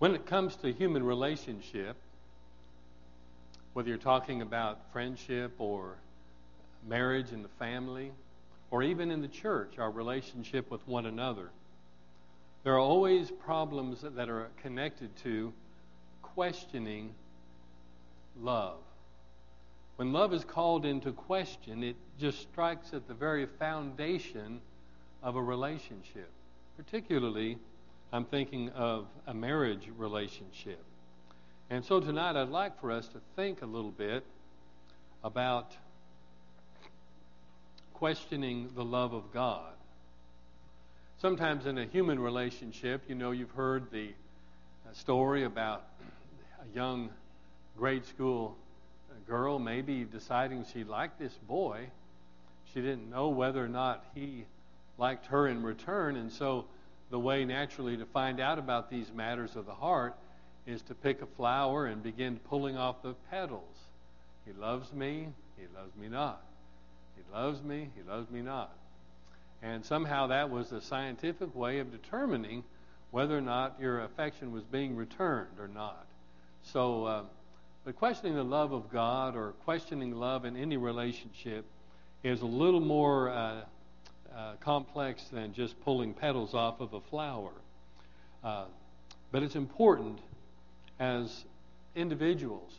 When it comes to human relationship, whether you're talking about friendship or marriage in the family, or even in the church, our relationship with one another, there are always problems that are connected to questioning love. When love is called into question, it just strikes at the very foundation of a relationship. Particularly, I'm thinking of a marriage relationship. And so tonight I'd like for us to think a little bit about questioning the love of God. Sometimes in a human relationship, you've heard the story about a young grade school girl maybe deciding she liked this boy. She didn't know whether or not he liked her in return, and so the way naturally to find out about these matters of the heart is to pick a flower and begin pulling off the petals. He loves me not. He loves me not. And somehow that was a scientific way of determining whether or not your affection was being returned or not. So, but questioning the love of God or questioning love in any relationship is a little more complex than just pulling petals off of a flower. But it's important as individuals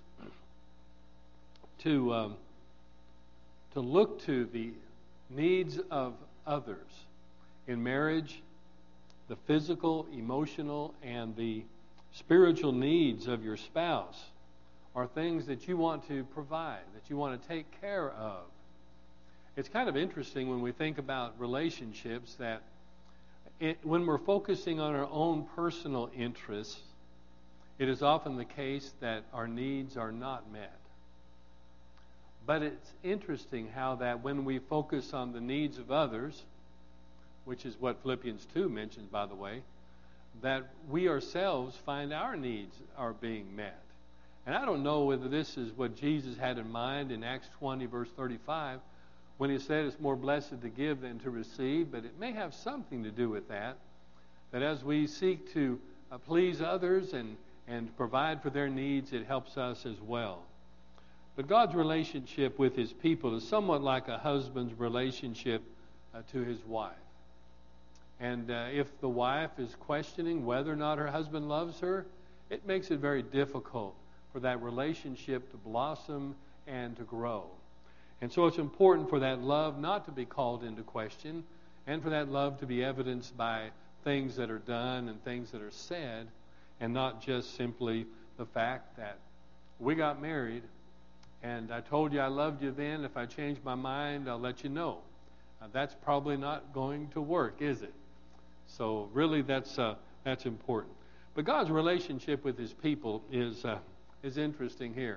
to look to the needs of others in marriage, the physical, emotional, and the spiritual needs of your spouse are things that you want to provide, that you want to take care of. It's kind of interesting when we think about relationships that when we're focusing on our own personal interests, it is often the case that our needs are not met. But it's interesting how that when we focus on the needs of others, which is what Philippians 2 mentions, by the way, that we ourselves find our needs are being met. And I don't know whether this is what Jesus had in mind in Acts 20, verse 35, when he said it's more blessed to give than to receive, but it may have something to do with that as we seek to please others and provide for their needs, it helps us as well. But God's relationship with his people is somewhat like a husband's relationship to his wife. And if the wife is questioning whether or not her husband loves her, it makes it very difficult for that relationship to blossom and to grow. And so it's important for that love not to be called into question and for that love to be evidenced by things that are done and things that are said and not just simply the fact that we got married and I told you I loved you then. If I change my mind, I'll let you know. That's probably not going to work, is it? So really that's important. But God's relationship with his people is interesting here.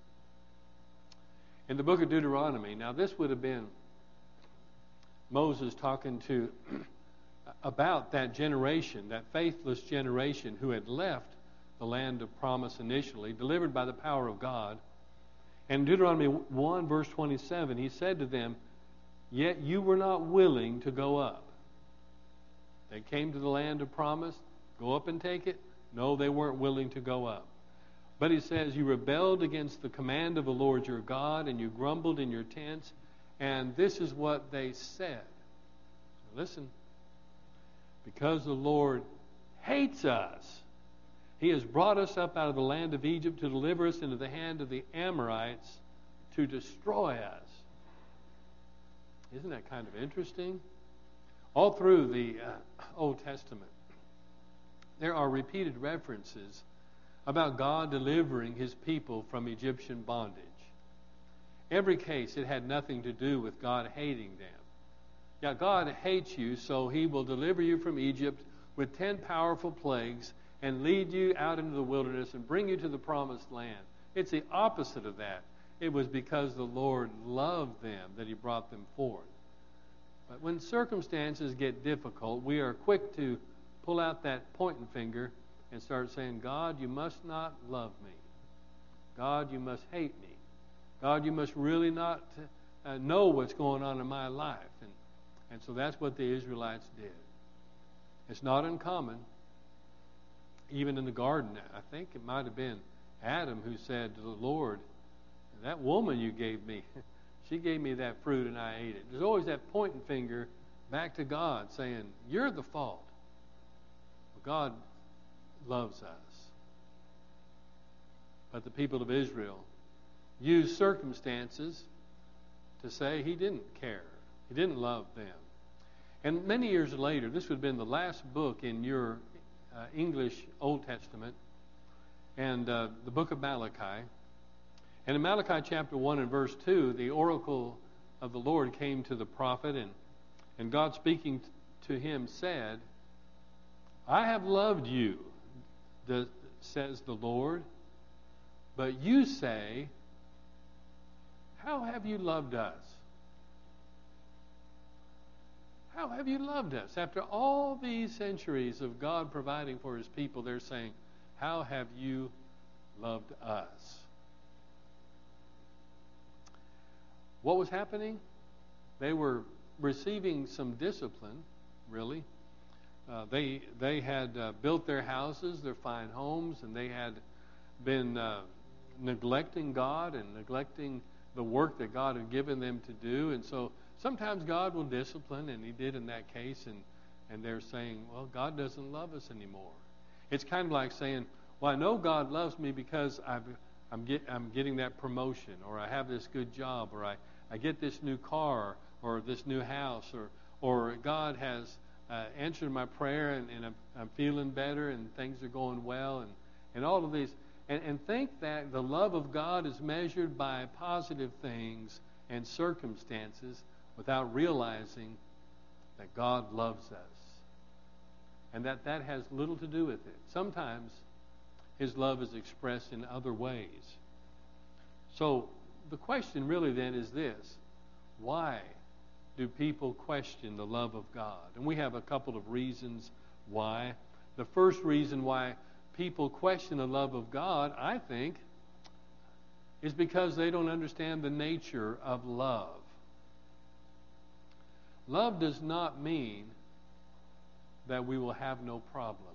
In the book of Deuteronomy, now this would have been Moses talking to about that generation, that faithless generation who had left the land of promise initially, delivered by the power of God. And Deuteronomy 1, verse 27, he said to them, "Yet you were not willing to go up." They came to the land of promise, go up and take it. No, they weren't willing to go up. But he says, "You rebelled against the command of the Lord your God, and you grumbled in your tents." And this is what they said. So listen. "Because the Lord hates us, he has brought us up out of the land of Egypt to deliver us into the hand of the Amorites to destroy us." Isn't that kind of interesting? All through the Old Testament, there are repeated references about God delivering his people from Egyptian bondage. Every case, it had nothing to do with God hating them. Yeah, God hates you, so he will deliver you from Egypt with 10 powerful plagues and lead you out into the wilderness and bring you to the promised land. It's the opposite of that. It was because the Lord loved them that he brought them forth. But when circumstances get difficult, we are quick to pull out that pointing finger and start saying, "God, you must not love me. God, you must hate me. God, you must really not know what's going on in my life." And so that's what the Israelites did. It's not uncommon even in the garden, I think it might have been Adam who said to the Lord, that woman you gave me, she gave me that fruit and I ate it. There's always that pointing finger back to God saying, you're the fault. Well, God loves us. But the people of Israel used circumstances to say he didn't care. He didn't love them. And many years later, this would have been the last book in your English Old Testament, and the book of Malachi. And in Malachi chapter 1 and verse 2, the oracle of the Lord came to the prophet, and God speaking to him said, I have loved you, says the Lord, but you say, how have you loved us? How have you loved us? After all these centuries of God providing for his people, they're saying, how have you loved us? What was happening? They were receiving some discipline, really. They had built their houses, their fine homes, and they had been neglecting God and neglecting the work that God had given them to do. And so sometimes God will discipline, and he did in that case, and they're saying, well, God doesn't love us anymore. It's kind of like saying, well, I know God loves me because I'm getting that promotion, or I have this good job, or I get this new car, or this new house, or God has answered my prayer, and I'm feeling better, and things are going well, and all of these. And think that the love of God is measured by positive things and circumstances without realizing that God loves us. And that has little to do with it. Sometimes his love is expressed in other ways. So the question really then is this: why do people question the love of God? And we have a couple of reasons why. The first reason why people question the love of God, I think, is because they don't understand the nature of love. Love does not mean that we will have no problems.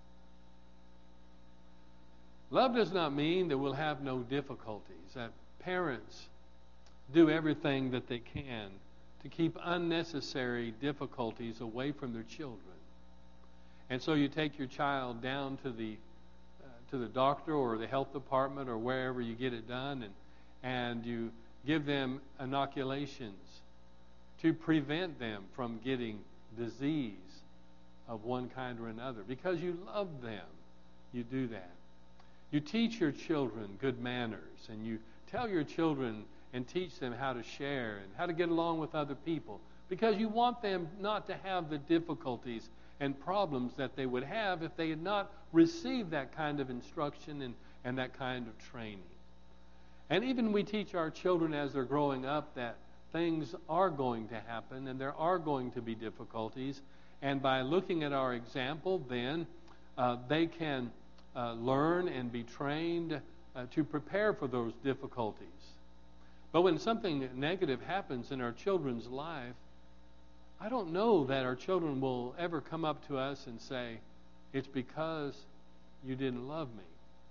Love does not mean that we'll have no difficulties, that parents do everything that they can to keep unnecessary difficulties away from their children. And so you take your child down to the doctor or the health department or wherever you get it done, and you give them inoculations to prevent them from getting disease of one kind or another. Because you love them, you do that. You teach your children good manners, and you tell your children and teach them how to share and how to get along with other people, because you want them not to have the difficulties and problems that they would have if they had not received that kind of instruction and that kind of training. And even we teach our children as they're growing up that things are going to happen and there are going to be difficulties. And by looking at our example, then they can learn and be trained to prepare for those difficulties. But when something negative happens in our children's life, I don't know that our children will ever come up to us and say, it's because you didn't love me.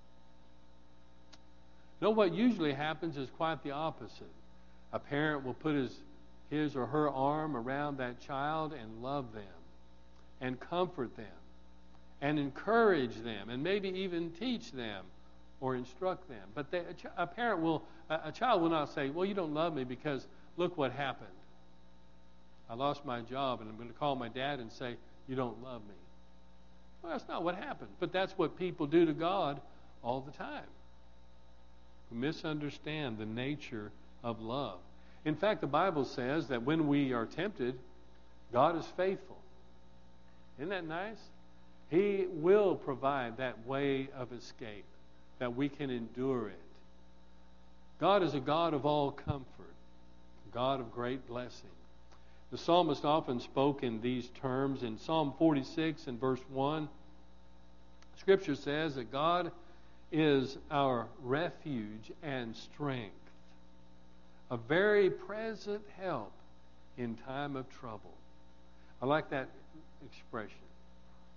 No, what usually happens is quite the opposite. A parent will put his or her arm around that child and love them and comfort them and encourage them and maybe even teach them or instruct them. But a child will not say, well, you don't love me because look what happened. I lost my job, and I'm going to call my dad and say, you don't love me. Well, that's not what happened. But that's what people do to God all the time. We misunderstand the nature of love. In fact, the Bible says that when we are tempted, God is faithful. Isn't that nice? He will provide that way of escape, that we can endure it. God is a God of all comfort, a God of great blessing. The psalmist often spoke in these terms. In Psalm 46 and verse 1, Scripture says that God is our refuge and strength, a very present help in time of trouble. I like that expression.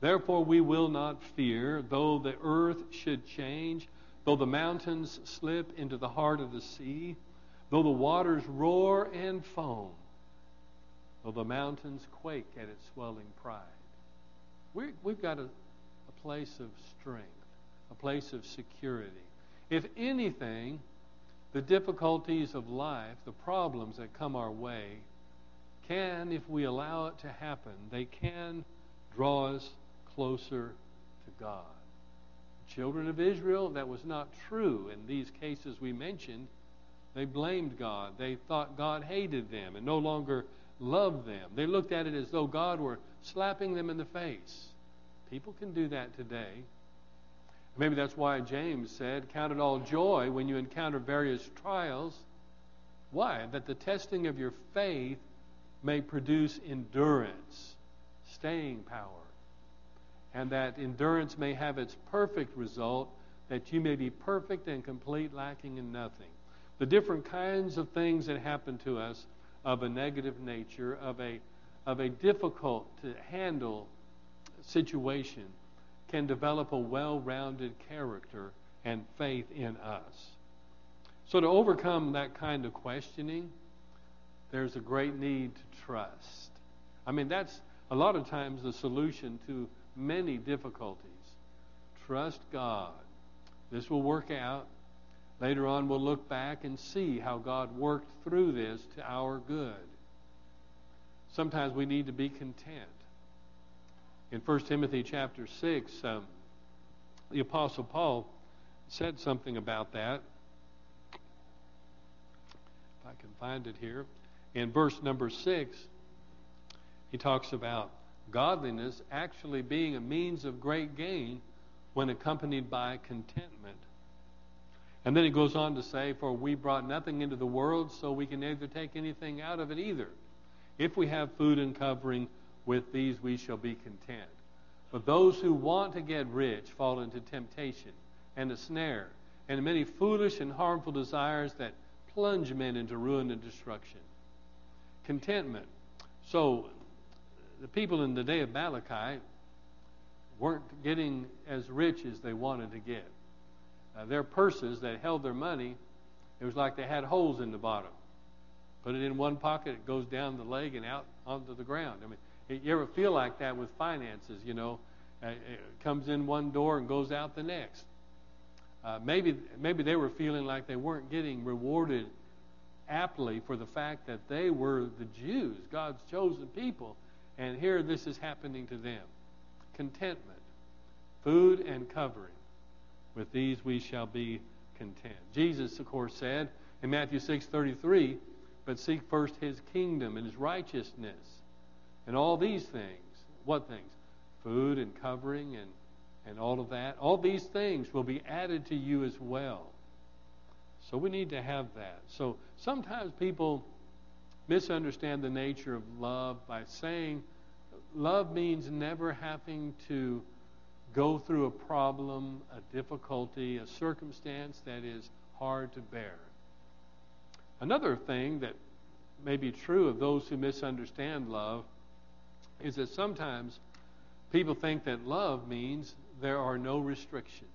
Therefore we will not fear, though the earth should change, though the mountains slip into the heart of the sea, though the waters roar and foam, though the mountains quake at its swelling pride. We've got a place of strength, a place of security. If anything, the difficulties of life, the problems that come our way, can, if we allow it to happen, they can draw us closer to God. The children of Israel, that was not true in these cases we mentioned. They blamed God. They thought God hated them and no longer loved them. They looked at it as though God were slapping them in the face. People can do that today. Maybe that's why James said, count it all joy when you encounter various trials. Why? That the testing of your faith may produce endurance, staying power, and that endurance may have its perfect result, that you may be perfect and complete, lacking in nothing. The different kinds of things that happen to us of a negative nature, of a difficult to handle situation, can develop a well-rounded character and faith in us. So to overcome that kind of questioning, there's a great need to trust. I mean, that's a lot of times the solution to many difficulties. Trust God. This will work out. Later on, we'll look back and see how God worked through this to our good. Sometimes we need to be content. In 1 Timothy chapter 6, the Apostle Paul said something about that. If I can find it here. In verse number 6, he talks about godliness actually being a means of great gain when accompanied by contentment. And then he goes on to say, for we brought nothing into the world, so we can neither take anything out of it either. If we have food and covering, with these we shall be content. But those who want to get rich fall into temptation and a snare, and many foolish and harmful desires that plunge men into ruin and destruction. Contentment. So, the people in the day of Malachi weren't getting as rich as they wanted to get. Their purses that held their money, it was like they had holes in the bottom. Put it in one pocket, it goes down the leg and out onto the ground. I mean, you ever feel like that with finances, you know? It comes in one door and goes out the next. Maybe they were feeling like they weren't getting rewarded aptly for the fact that they were the Jews, God's chosen people, and here this is happening to them. Contentment, food and covering. With these we shall be content. Jesus, of course, said in Matthew 6:33, but seek first his kingdom and his righteousness. And all these things, what things? Food and covering and all of that. All these things will be added to you as well. So we need to have that. So sometimes people misunderstand the nature of love by saying love means never having to go through a problem, a difficulty, a circumstance that is hard to bear. Another thing that may be true of those who misunderstand love is that sometimes people think that love means there are no restrictions.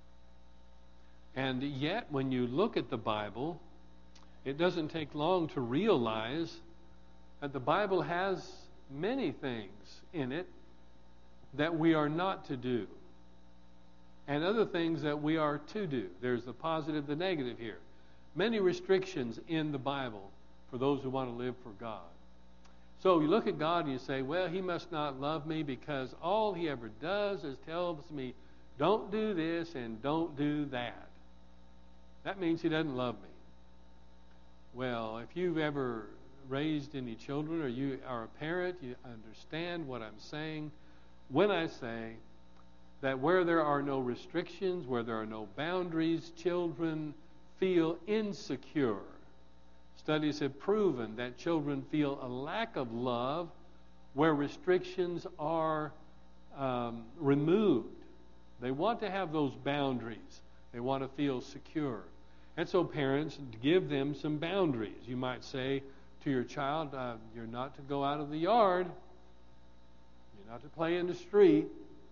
And yet, when you look at the Bible, it doesn't take long to realize that the Bible has many things in it that we are not to do, and other things that we are to do. There's the positive, the negative here. Many restrictions in the Bible for those who want to live for God. So you look at God and you say, well, he must not love me because all he ever does is tells me, don't do this and don't do that. That means he doesn't love me. Well, if you've ever raised any children or you are a parent, you understand what I'm saying when I say that where there are no restrictions, where there are no boundaries, children feel insecure. Studies have proven that children feel a lack of love where restrictions are removed. They want to have those boundaries. They want to feel secure. And so parents, give them some boundaries. You might say to your child, you're not to go out of the yard. You're not to play in the street.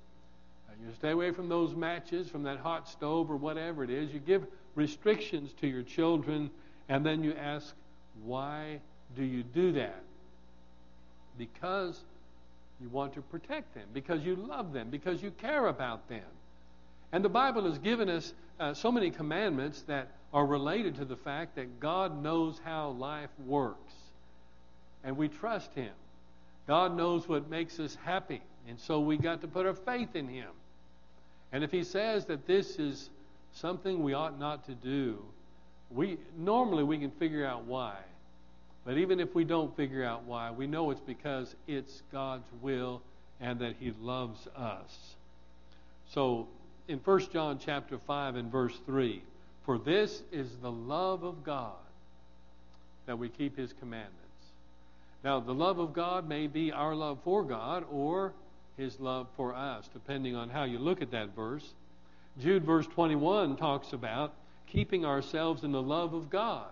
You stay away from those matches, from that hot stove or whatever it is. You give restrictions to your children, and then you ask, why do you do that? Because you want to protect them, because you love them, because you care about them. And the Bible has given us so many commandments that are related to the fact that God knows how life works. And we trust Him. God knows what makes us happy. And so we got to put our faith in Him. And if He says that this is something we ought not to do, normally we can figure out why. But even if we don't figure out why, we know it's because it's God's will and that He loves us. So in 1 John chapter 5 and verse 3, for this is the love of God, that we keep His commandments. Now, the love of God may be our love for God or His love for us, depending on how you look at that verse. Jude verse 21 talks about keeping ourselves in the love of God.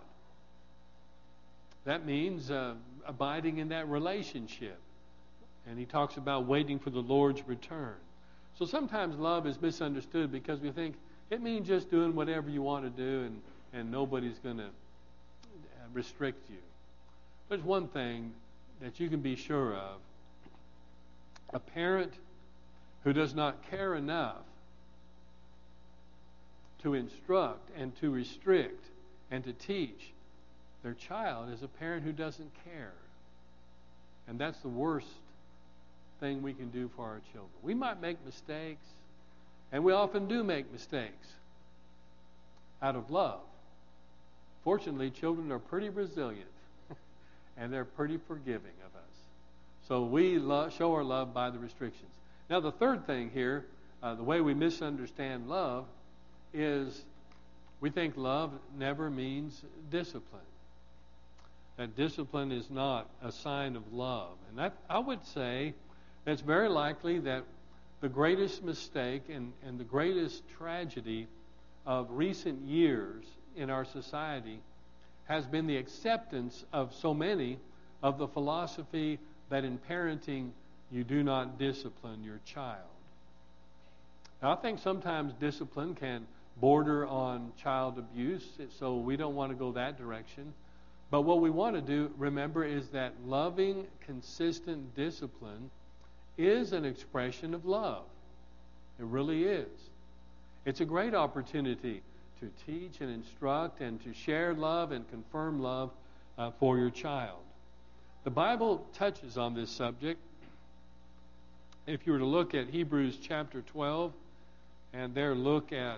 That means abiding in that relationship. And he talks about waiting for the Lord's return. So sometimes love is misunderstood because we think it means just doing whatever you want to do and nobody's going to restrict you. There's one thing that you can be sure of. A parent who does not care enough to instruct and to restrict and to teach their child is a parent who doesn't care. And that's the worst thing we can do for our children. We might make mistakes, and we often do make mistakes out of love. Fortunately, children are pretty resilient, and they're pretty forgiving of us. So we show our love by the restrictions. Now, the third thing here, the way we misunderstand love, is we think love never means discipline. That discipline is not a sign of love. And I would say it's very likely that the greatest mistake and the greatest tragedy of recent years in our society has been the acceptance of so many of the philosophy that in parenting you do not discipline your child. Now, I think sometimes discipline can border on child abuse, so we don't want to go that direction. But what we want to do, remember, is that loving, consistent discipline is an expression of love. It really is. It's a great opportunity to teach and instruct and to share love and confirm love for your child. The Bible touches on this subject. If you were to look at Hebrews chapter 12 and there look at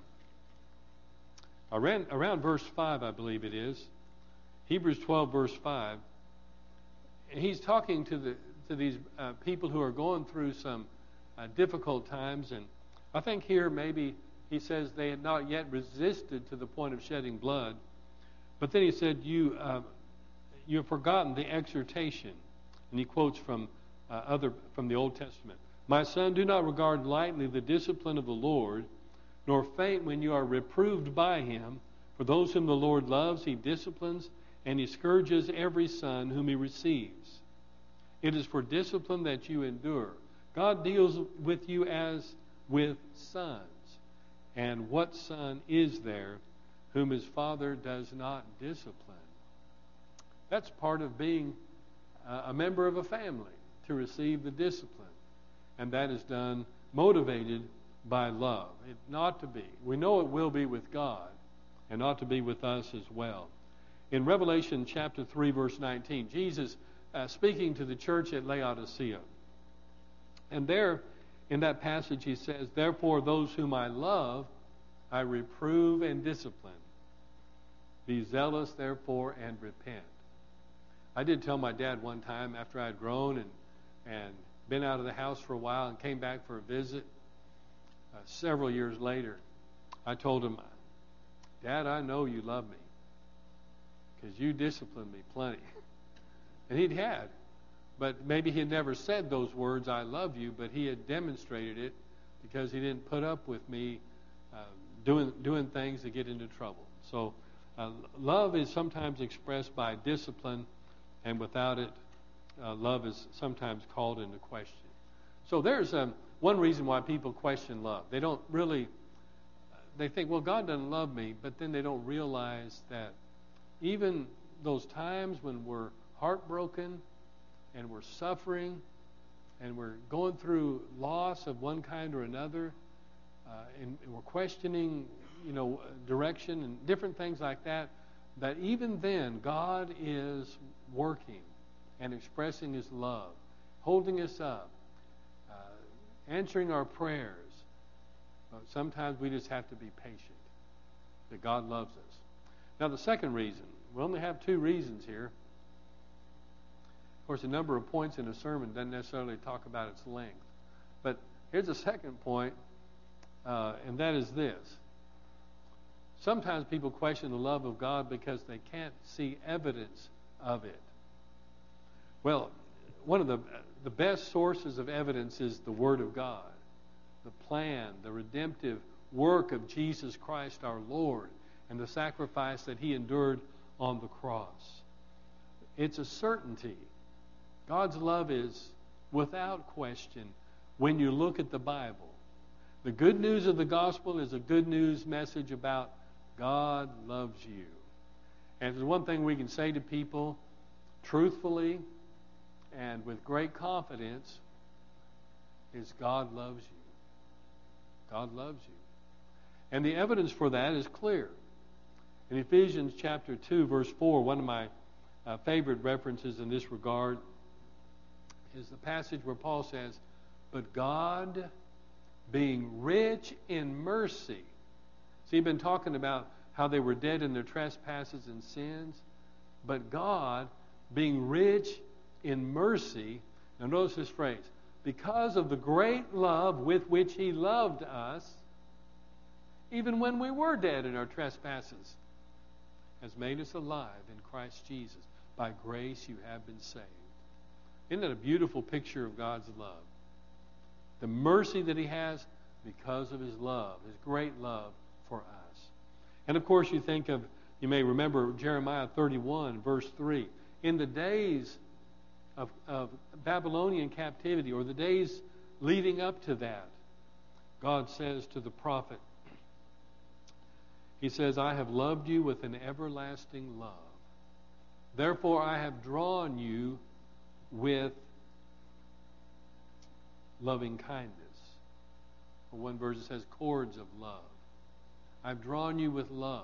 around verse 5, I believe it is, Hebrews 12 verse 5, he's talking to these people who are going through some difficult times, and I think here maybe he says they had not yet resisted to the point of shedding blood, but then he said you have forgotten the exhortation, and he quotes from the Old Testament. My son, do not regard lightly the discipline of the Lord, nor faint when you are reproved by him. For those whom the Lord loves, he disciplines, and he scourges every son whom he receives. It is for discipline that you endure. God deals with you as with sons. And what son is there whom his father does not discipline? That's part of being a member of a family, to receive the discipline. And that is done motivated by love. It ought to be. We know it will be with God, and ought to be with us as well. In Revelation chapter 3, verse 19, Jesus speaking to the church at Laodicea. And there, in that passage, he says, therefore, those whom I love, I reprove and discipline. Be zealous, therefore, and repent. I did tell my dad one time after I had grown and been out of the house for a while and came back for a visit several years later, I told him, Dad, I know you love me because you disciplined me plenty. And he'd had. But maybe he had never said those words, I love you, but he had demonstrated it because he didn't put up with me doing things that get into trouble. So love is sometimes expressed by discipline, and without it, love is sometimes called into question. So there's one reason why people question love. They don't really, they think, well, God doesn't love me, but then they don't realize that even those times when we're heartbroken and we're suffering and we're going through loss of one kind or another, and we're questioning, direction and different things like that, that even then God is working and expressing His love, holding us up, answering our prayers. But sometimes we just have to be patient, that God loves us. Now the second reason, we only have two reasons here. Of course, a number of points in a sermon doesn't necessarily talk about its length. But here's a second point, and that is this. Sometimes people question the love of God because they can't see evidence of it. Well, one of the best sources of evidence is the Word of God, the plan, the redemptive work of Jesus Christ our Lord, and the sacrifice that He endured on the cross. It's a certainty. God's love is without question when you look at the Bible. The good news of the gospel is a good news message about God loves you. And if there's one thing we can say to people truthfully and with great confidence, is God loves you. God loves you. And the evidence for that is clear. In Ephesians chapter 2, verse 4, one of my favorite references in this regard is the passage where Paul says, "But God, being rich in mercy." See, he's been talking about how they were dead in their trespasses and sins. But God, being rich in mercy, now notice this phrase, because of the great love with which He loved us, even when we were dead in our trespasses, has made us alive in Christ Jesus. By grace you have been saved. Isn't that a beautiful picture of God's love? The mercy that He has because of His love, His great love for us. And of course you may remember Jeremiah 31, verse 3. In the days of Babylonian captivity, or the days leading up to that, God says to the prophet, He says, "I have loved you with an everlasting love. Therefore I have drawn you with loving kindness." Or one verse says, cords of love. I've drawn you with love.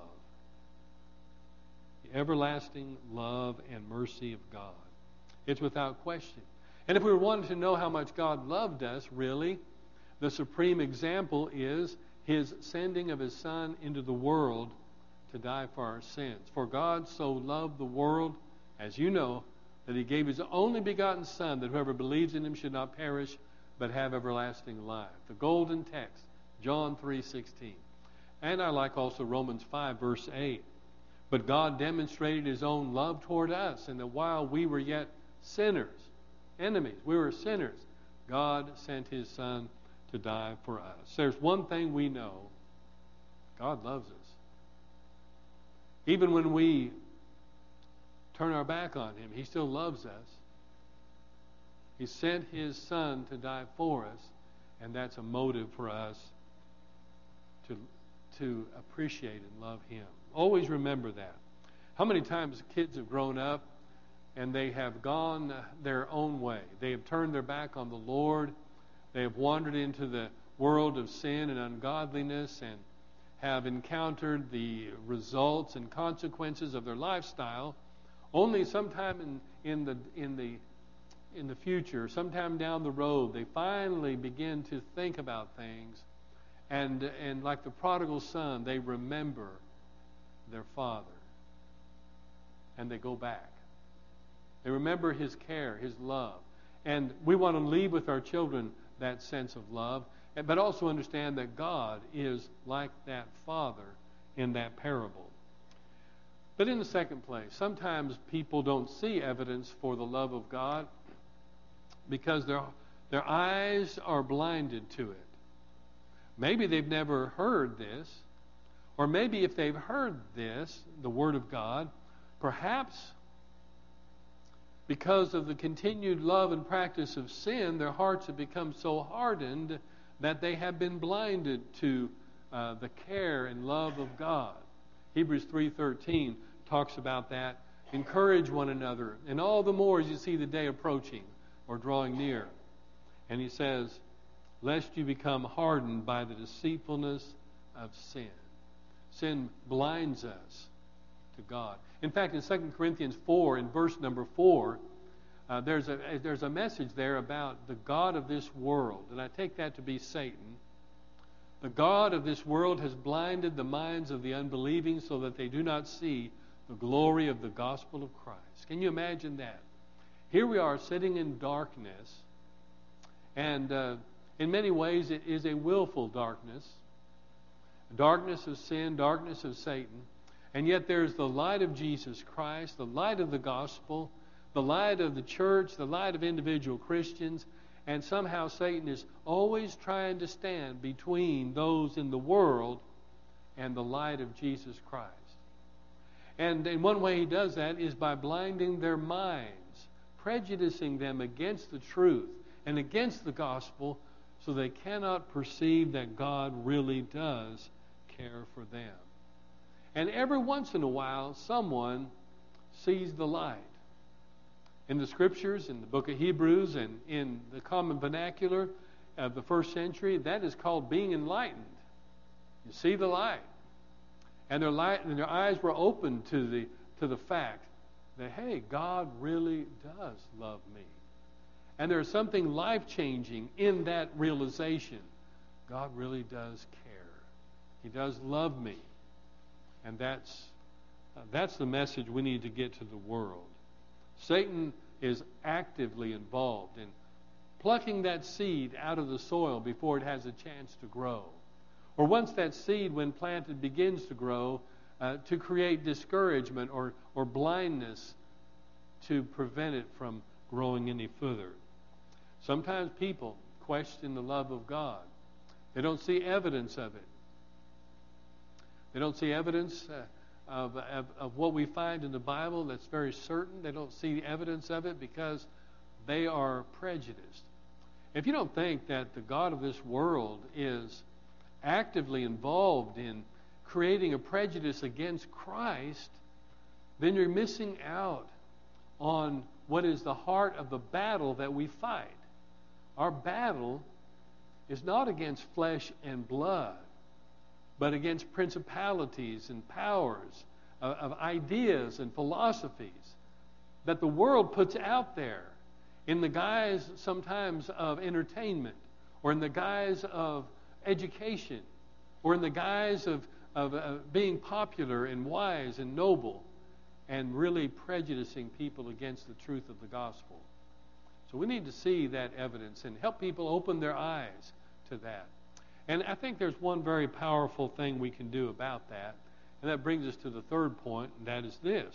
The everlasting love and mercy of God. It's without question. And if we wanted to know how much God loved us, really, the supreme example is His sending of His Son into the world to die for our sins. For God so loved the world, as you know, that He gave His only begotten Son, that whoever believes in Him should not perish, but have everlasting life. The golden text, John 3:16. And I like also Romans 5, verse 8. But God demonstrated His own love toward us, and that while we were yet sinners, enemies, we were sinners, God sent His Son to die for us. There's one thing we know. God loves us. Even when we turn our back on Him, He still loves us. He sent His Son to die for us, and that's a motive for us to appreciate and love Him. Always remember that. How many times kids have grown up and they have gone their own way? They have turned their back on the Lord. They have wandered into the world of sin and ungodliness and have encountered the results and consequences of their lifestyle. Only sometime in the future, sometime down the road, they finally begin to think about things, and like the prodigal son, they remember their father, and they go back. They remember His care, His love, and we want to leave with our children that sense of love, but also understand that God is like that father in that parable. But in the second place, sometimes people don't see evidence for the love of God because their eyes are blinded to it. Maybe they've never heard this, or maybe if they've heard this, the Word of God, perhaps because of the continued love and practice of sin, their hearts have become so hardened that they have been blinded to the care and love of God. Hebrews 3:13 talks about that. Encourage one another, and all the more as you see the day approaching or drawing near. And he says, lest you become hardened by the deceitfulness of sin. Sin blinds us to God. In fact, in 2 Corinthians 4, in verse number 4, there's a message there about the god of this world, and I take that to be Satan. The god of this world has blinded the minds of the unbelieving so that they do not see the glory of the gospel of Christ. Can you imagine that? Here we are sitting in darkness, and in many ways it is a willful darkness, darkness of sin, darkness of Satan, and yet there's the light of Jesus Christ, the light of the gospel, the light of the church, the light of individual Christians, and somehow Satan is always trying to stand between those in the world and the light of Jesus Christ. And in one way he does that is by blinding their minds, prejudicing them against the truth and against the gospel, so they cannot perceive that God really does care for them. And every once in a while, someone sees the light. In the Scriptures, in the book of Hebrews, and in the common vernacular of the first century, that is called being enlightened. You see the light. And their eyes were open to the fact that, hey, God really does love me. And there's something life-changing in that realization. God really does care. He does love me. And that's the message we need to get to the world. Satan is actively involved in plucking that seed out of the soil before it has a chance to grow. Or once that seed, when planted, begins to grow, to create discouragement or blindness to prevent it from growing any further. Sometimes people question the love of God. They don't see evidence of it. They don't see evidence of what we find in the Bible that's very certain. They don't see evidence of it because they are prejudiced. If you don't think that the God of this world is actively involved in creating a prejudice against Christ, then you're missing out on what is the heart of the battle that we fight. Our battle is not against flesh and blood, but against principalities and powers of ideas and philosophies that the world puts out there in the guise sometimes of entertainment, or in the guise of education, or in the guise of being popular and wise and noble, and really prejudicing people against the truth of the gospel. So we need to see that evidence and help people open their eyes to that. And I think there's one very powerful thing we can do about that, and that brings us to the third point, and that is this.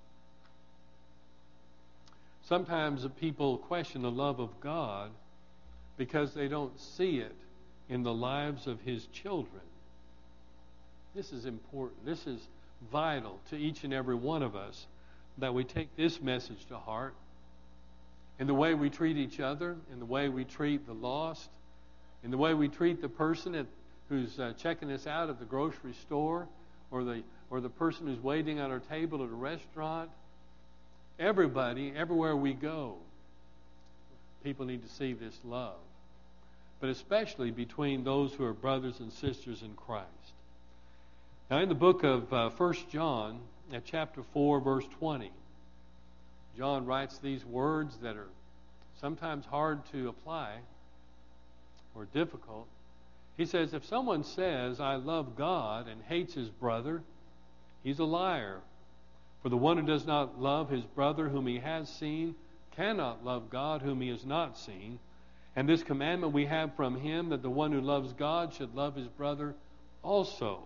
Sometimes people question the love of God because they don't see it in the lives of His children. This is important. This is vital to each and every one of us, that we take this message to heart in the way we treat each other, in the way we treat the lost, in the way we treat the person who's checking us out at the grocery store, or the person who's waiting at our table at a restaurant. Everybody, everywhere we go, people need to see this love. But especially between those who are brothers and sisters in Christ. Now, in the book of 1 John, at chapter 4, verse 20, John writes these words that are sometimes hard to apply or difficult. He says, if someone says, I love God, and hates his brother, he's a liar. For the one who does not love his brother whom he has seen cannot love God whom he has not seen. And this commandment we have from him, that the one who loves God should love his brother also.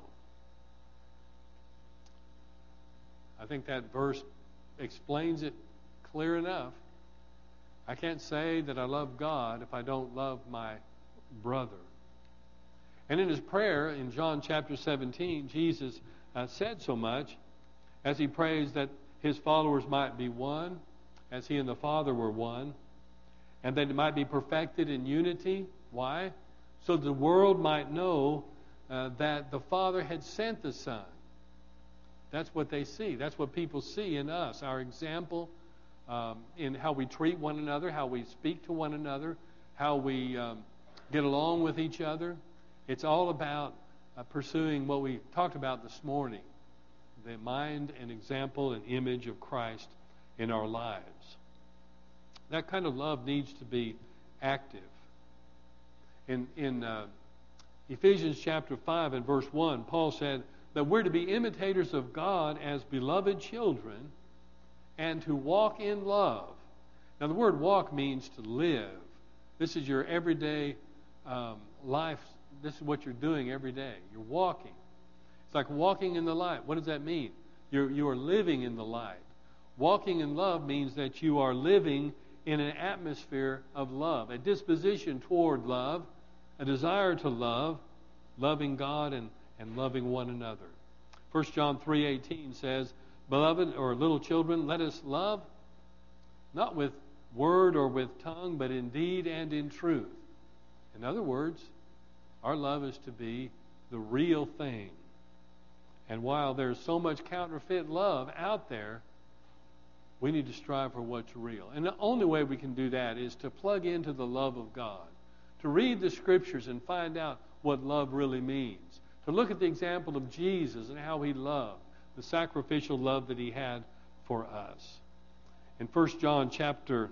I think that verse explains it clear enough. I can't say that I love God if I don't love my brother. And in his prayer in John chapter 17, Jesus said so much as he prays that his followers might be one, as He and the Father were one, and that it might be perfected in unity. Why? So the world might know that the Father had sent the Son. That's what they see. That's what people see in us, our example in how we treat one another, how we speak to one another, how we get along with each other. It's all about pursuing what we talked about this morning, the mind and example and image of Christ in our lives. That kind of love needs to be active. In Ephesians chapter 5 and verse 1, Paul said that we're to be imitators of God as beloved children and to walk in love. Now the word walk means to live. This is your everyday life. This is what you're doing every day. You're walking. It's like walking in the light. What does that mean? You are living in the light. Walking in love means that you are living in an atmosphere of love, a disposition toward love, a desire to love, loving God and loving one another. 1 John 3:18 says, "Beloved," or little children, "let us love, not with word or with tongue, but in deed and in truth." In other words, our love is to be the real thing. And while there's so much counterfeit love out there, we need to strive for what's real. And the only way we can do that is to plug into the love of God, to read the Scriptures and find out what love really means, to look at the example of Jesus and how He loved, the sacrificial love that He had for us. In 1 John chapter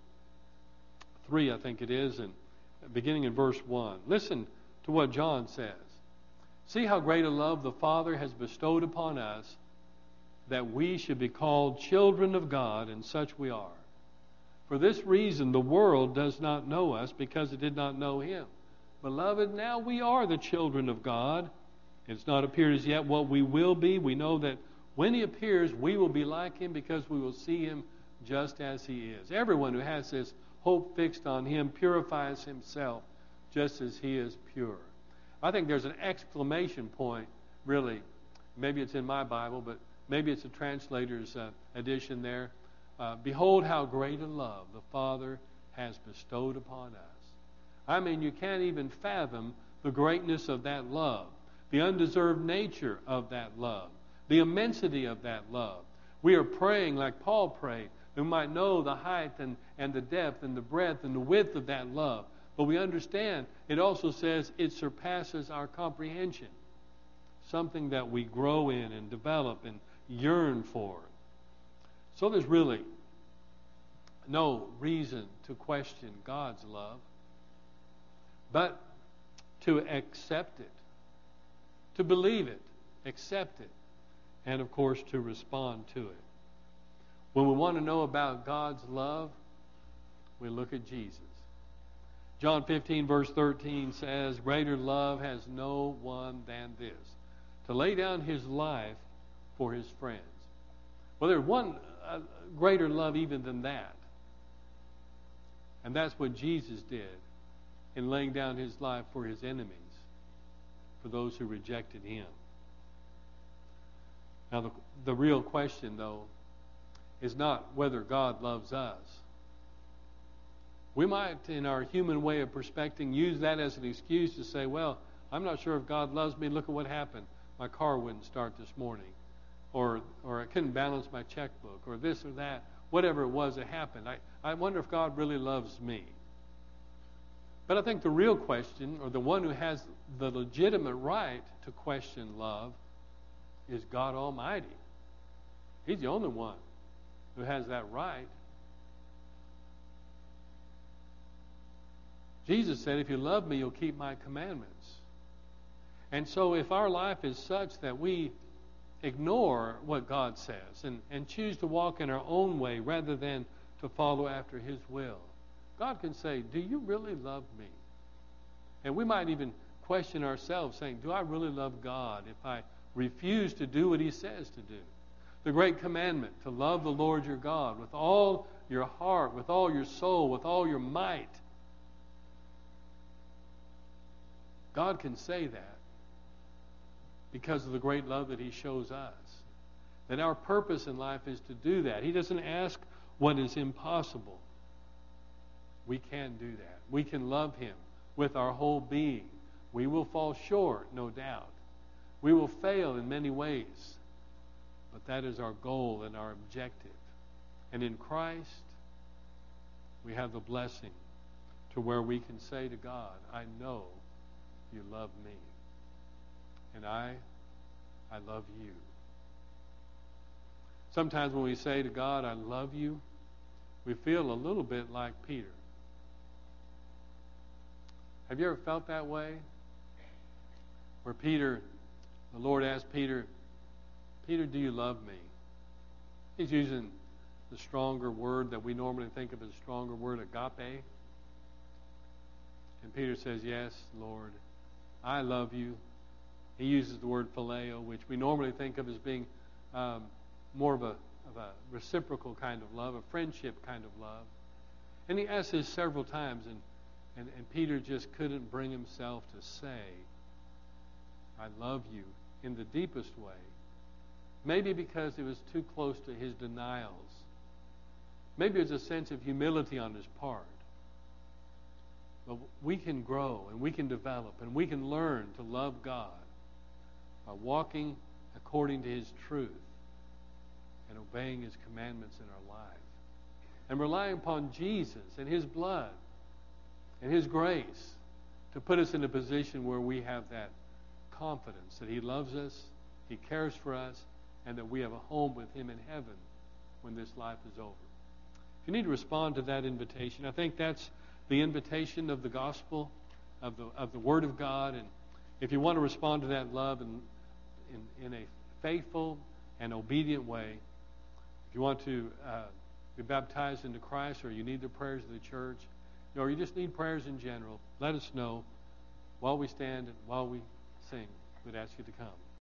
3, I think it is, and beginning in verse 1, listen to what John says. "See how great a love the Father has bestowed upon us, that we should be called children of God, and such we are. For this reason the world does not know us, because it did not know Him. Beloved, now we are the children of God. It's not appeared as yet what we will be. We know that when He appears, we will be like Him, because we will see Him just as He is." Everyone who has this hope fixed on Him purifies himself just as He is pure. I think there's an exclamation point, really. Maybe it's in my Bible, but maybe it's a translator's edition there. "Behold how great a love the Father has bestowed upon us." I mean, you can't even fathom the greatness of that love, the undeserved nature of that love, the immensity of that love. We are praying like Paul prayed, that we might know the height and the depth and the breadth and the width of that love. But we understand it also says it surpasses our comprehension, something that we grow in and develop and yearn for. So there's really no reason to question God's love, but to accept it, to believe it, accept it, and of course to respond to it. When we want to know about God's love, we look at Jesus. John 15 verse 13 says, "Greater love has no one than this, to lay down his life for his friends." Well, there's one greater love even than that. And that's what Jesus did in laying down His life for His enemies, for those who rejected Him. Now, the real question, though, is not whether God loves us. We might, in our human way of perspecting, use that as an excuse to say, well, I'm not sure if God loves me. Look at what happened. My car wouldn't start this morning. Or I couldn't balance my checkbook. Or this or that. Whatever it was that happened. I wonder if God really loves me. But I think the real question, or the one who has the legitimate right to question love, is God Almighty. He's the only one who has that right. Jesus said, "If you love me, you'll keep my commandments." And so if our life is such that we ignore what God says and choose to walk in our own way rather than to follow after His will, God can say, "Do you really love me?" And we might even question ourselves, saying, "Do I really love God if I refuse to do what He says to do?" The great commandment, to love the Lord your God with all your heart, with all your soul, with all your might. God can say that because of the great love that He shows us. That our purpose in life is to do that. He doesn't ask what is impossible. We can do that. We can love Him with our whole being. We will fall short, no doubt. We will fail in many ways. But that is our goal and our objective. And in Christ, we have the blessing to where we can say to God, I know you love me. And I love you. Sometimes when we say to God, I love you, we feel a little bit like Peter. Have you ever felt that way? Where Peter, the Lord asked Peter, Peter, do you love me? He's using the stronger word that we normally think of as a stronger word, agape. And Peter says, yes, Lord, I love you. He uses the word phileo, which we normally think of as being more of a reciprocal kind of love, a friendship kind of love. And he asks this several times, and Peter just couldn't bring himself to say, I love you in the deepest way. Maybe because it was too close to his denials. Maybe it's a sense of humility on his part. But we can grow and we can develop and we can learn to love God by walking according to His truth and obeying His commandments in our lives. And relying upon Jesus and His blood and His grace to put us in a position where we have that confidence that He loves us, He cares for us, and that we have a home with Him in heaven when this life is over. If you need to respond to that invitation, I think that's the invitation of the gospel, of the Word of God. And if you want to respond to that love in a faithful and obedient way, if you want to be baptized into Christ, or you need the prayers of the church, or you just need prayers in general, let us know while we stand and while we sing. We'd ask you to come.